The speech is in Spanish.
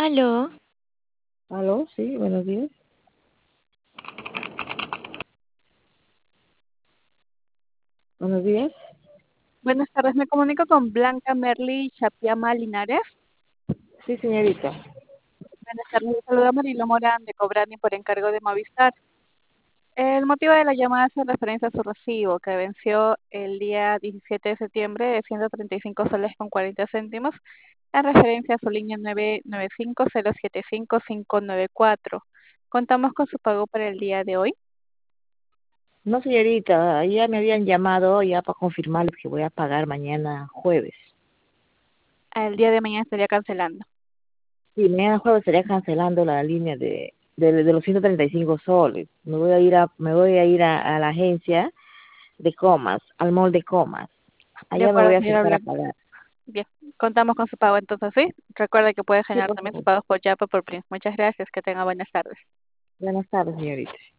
Aló, Aló, sí, buenos días. Buenos días. Buenas tardes, me comunico con Blanca Merly Chapiama Linares. Sí, señorita. Buenas tardes, le saluda Marilo Morán de Cobrani por encargo de Movistar. El motivo de la llamada hace referencia a su recibo que venció el día 17 de septiembre de 135 soles con 40 céntimos en referencia a su línea 995075594. Contamos con su pago para el día de hoy. No, señorita, ya me habían llamado ya para confirmarles que voy a pagar mañana jueves. El día de mañana estaría cancelando. Sí, mañana jueves estaría cancelando la línea de los 135 soles. Me voy a ir a la agencia de Comas, al mall de Comas. De Allá me acuerdo, voy a señora sentar a Blanca. pagar. Bien, contamos con su pago entonces, ¿sí? Recuerda que puede Sí, generar por también sus favor. pagos por Yapo por Print. Muchas gracias, que tenga buenas tardes. Buenas tardes, señorita.